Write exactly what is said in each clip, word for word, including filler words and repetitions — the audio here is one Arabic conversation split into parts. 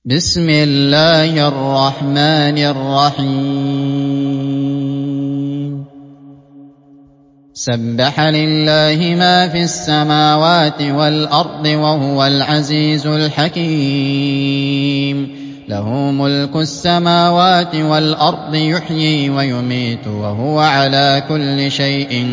بسم الله الرحمن الرحيم سبح لله ما في السماوات والأرض وهو العزيز الحكيم له ملك السماوات والأرض يحيي ويميت وهو على كل شيء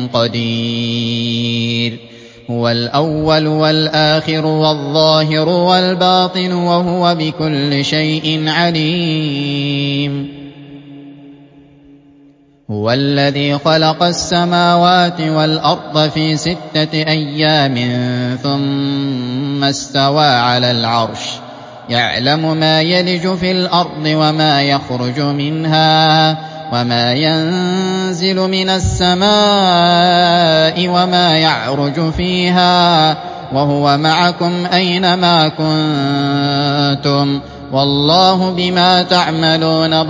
قدير هو الأول والآخر والظاهر والباطن وهو بكل شيء عليم هو الذي خلق السماوات والأرض في ستة أيام ثم استوى على العرش يعلم ما يلج في الأرض وما يخرج منها وما ينزل من السماء وما يعرج فيها وهو معكم أينما كنتم والله بما تعملون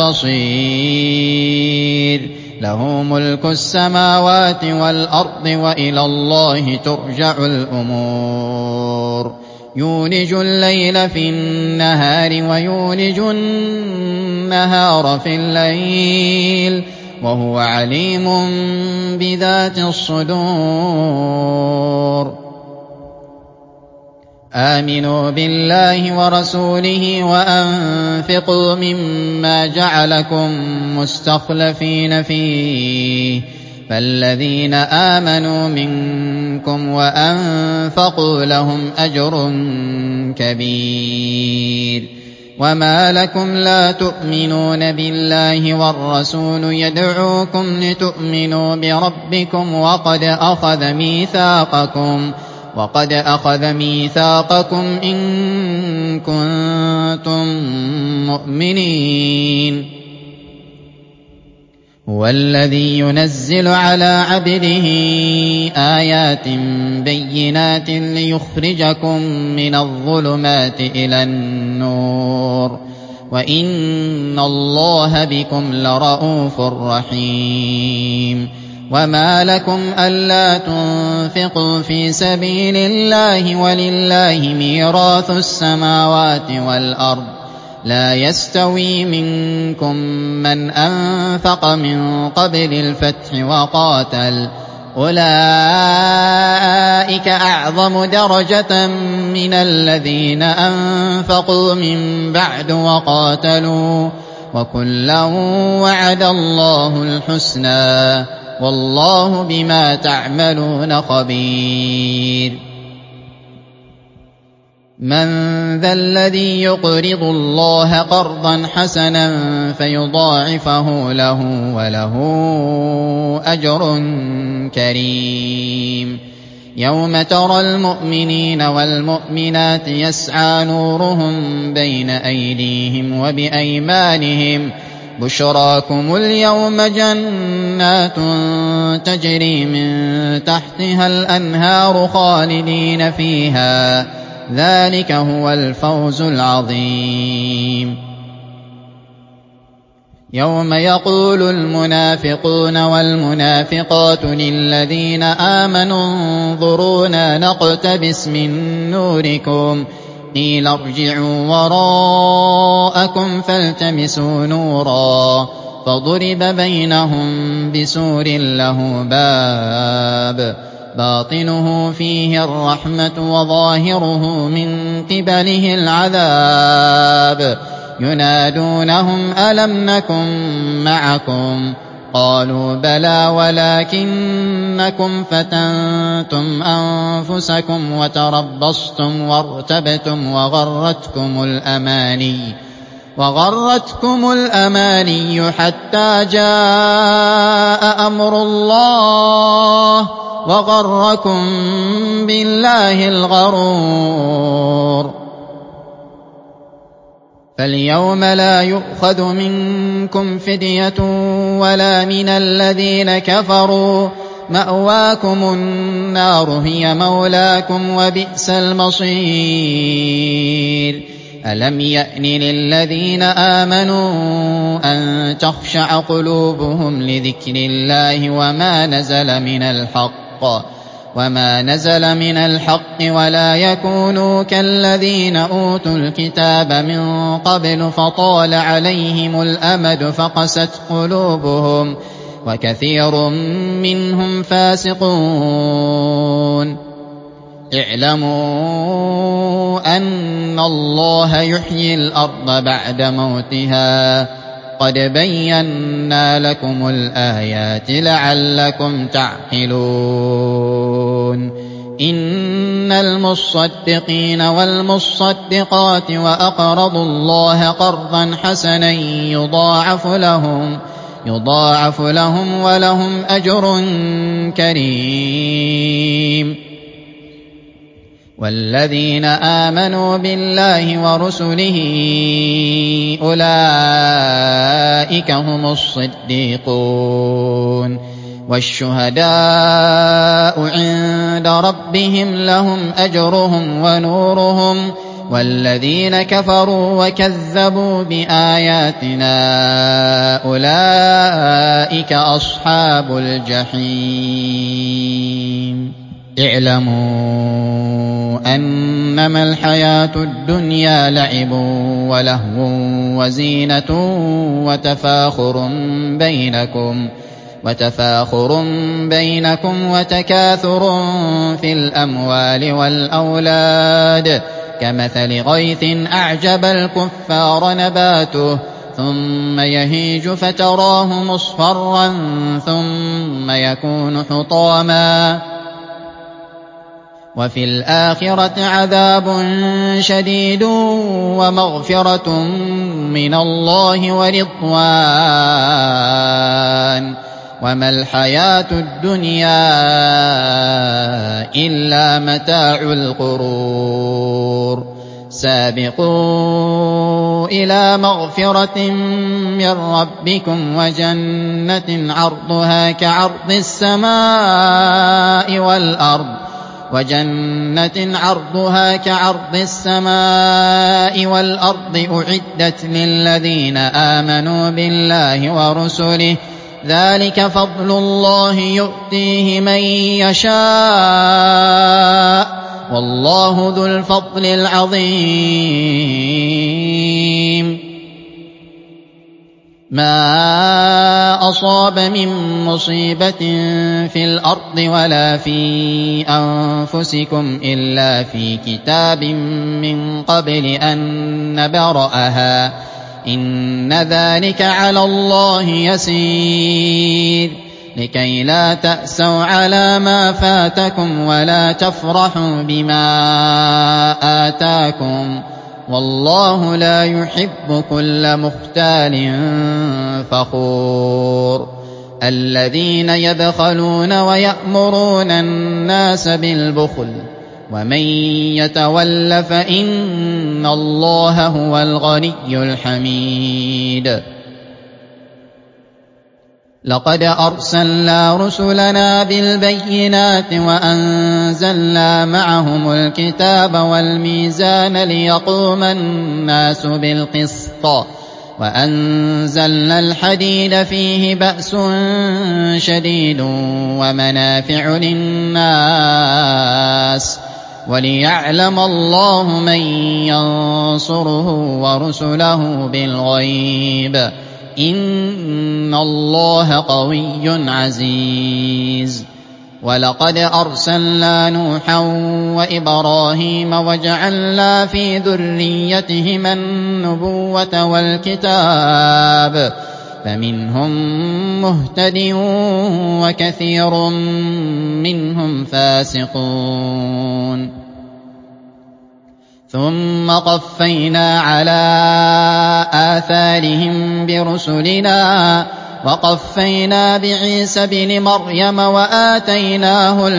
بصير له ملك السماوات والأرض وإلى الله ترجع الأمور يولج الليل في النهار ويولج النهار في الليل وهو عليم بذات الصدور آمنوا بالله ورسوله وأنفقوا مما جعلكم مستخلفين فيه فالذين آمنوا منكم وأنفقوا لهم أجر كبير وما لكم لا تؤمنون بالله والرسول يدعوكم لتؤمنوا بربكم وقد أخذ ميثاقكم وقد أخذ ميثاقكم إن كنتم مؤمنين هو الذي ينزل على عبده آيات بينات ليخرجكم من الظلمات إلى النور وإن الله بكم لرءوف رحيم وما لكم ألا تنفقوا في سبيل الله ولله ميراث السماوات والأرض لا يستوي منكم من أنفق من قبل الفتح وقاتل أولئك أعظم درجة من الذين أنفقوا من بعد وقاتلوا وكلا وعد الله الحسنى والله بما تعملون خبير من ذا الذي يقرض الله قرضا حسنا فيضاعفه له وله أجر كريم يوم ترى المؤمنين والمؤمنات يسعى نورهم بين أيديهم وبأيمانهم بشراكم اليوم جنات تجري من تحتها الأنهار خالدين فيها ذلك هو الفوز العظيم يوم يقول المنافقون والمنافقات للذين آمنوا انظرونا نقتبس من نوركم قيل ارجعوا وراءكم فالتمسوا نورا فضرب بينهم بسور له باب باطنه فيه الرحمة وظاهره من قبله العذاب ينادونهم ألم نكن معكم قالوا بلى ولكنكم فتنتم أنفسكم وتربصتم وارتبتم وغرتكم الأماني وغرتكم الأماني حتى جاء أمر الله وغركم بالله الغرور فاليوم لا يؤخذ منكم فدية ولا من الذين كفروا مأواكم النار هي مولاكم وبئس المصير ألم يأن للذين آمنوا أن تخشع قلوبهم لذكر الله وما نزل من الحق وما نزل من الحق ولا يكونوا كالذين أوتوا الكتاب من قبل فطال عليهم الأمد فقست قلوبهم وكثير منهم فاسقون. اعلموا أن الله يحيي الأرض بعد موتها قد بينا لكم الآيات لعلكم تعقلون. إن المصدقين والمصدقات وأقرضوا الله قرضا حسنا يضاعف لهم يضاعف لهم ولهم أجر كريم. والذين آمنوا بالله ورسله أولئك هم الصديقون والشهداء عند ربهم لهم أجرهم ونورهم. والذين كفروا وكذبوا بآياتنا أولئك أصحاب الجحيم. اعلموا أنما الحياة الدنيا لعب ولهو وزينة وتفاخر بينكم وتفاخر بينكم وتكاثر في الأموال والأولاد كمثل غيث أعجب الكفار نباته ثم يهيج فتراه مصفرا ثم يكون حطاما وفي الآخرة عذاب شديد ومغفرة من الله ورضوان وما الحياة الدنيا إلا متاع الغرور. سابقوا إلى مغفرة من ربكم وجنة عرضها كعرض السماء والأرض وجنة عرضها كعرض السماء والأرض أعدت للذين آمنوا بالله ورسله ذلك فضل الله يؤتيه من يشاء والله ذو الفضل العظيم. ما أصاب من مصيبة في الأرض ولا في أنفسكم إلا في كتاب من قبل أن نبرأها إن ذلك على الله يسير. لكي لا تأسوا على ما فاتكم ولا تفرحوا بما آتاكم والله لا يحب كل مختال فخور. الذين يبخلون ويأمرون الناس بالبخل ومن يتول فإن الله هو الغني الحميد. لقد أرسلنا رسلنا بالبينات وأنزلنا معهم الكتاب والميزان ليقوم الناس بالقسط وأنزلنا الحديد فيه بأس شديد ومنافع للناس وليعلم الله من ينصره ورسله بالغيب إن الله قوي عزيز. ولقد أرسلنا نوحا وإبراهيم وجعلنا في ذريتهما النبوة والكتاب فمنهم مهتد وكثير منهم فاسقون. ثم قفينا على آثارهم برسلنا وقفينا بعيسى ابن مريم وآتيناه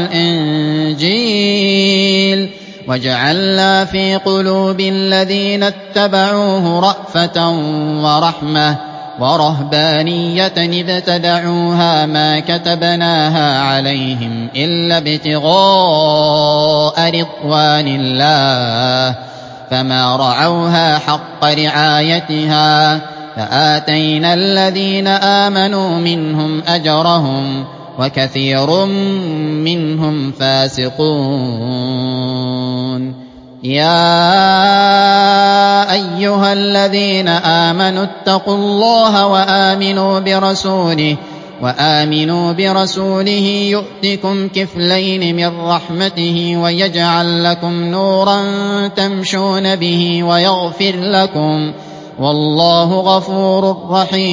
الإنجيل وجعلنا في قلوب الذين اتبعوه رأفة ورحمة ورهبانية ابتدعوها ما كتبناها عليهم إلا ابتغاء رضوان الله فما رعوها حق رعايتها فآتينا الذين آمنوا منهم أجرهم وكثير منهم فاسقون. يا أيها الذين آمنوا اتقوا الله وآمنوا برسوله وآمنوا برسوله يؤتكم كفلين من رحمته ويجعل لكم نورا تمشون به ويغفر لكم والله غفور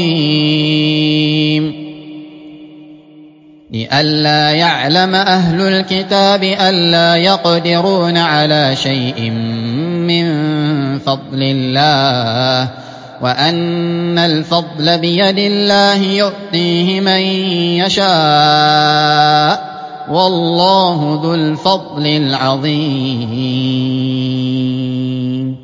رحيم. لئلا يعلم أهل الكتاب ألا يقدرون على شيء من فضل الله وأن الفضل بيد الله يؤتيه من يشاء والله ذو الفضل العظيم.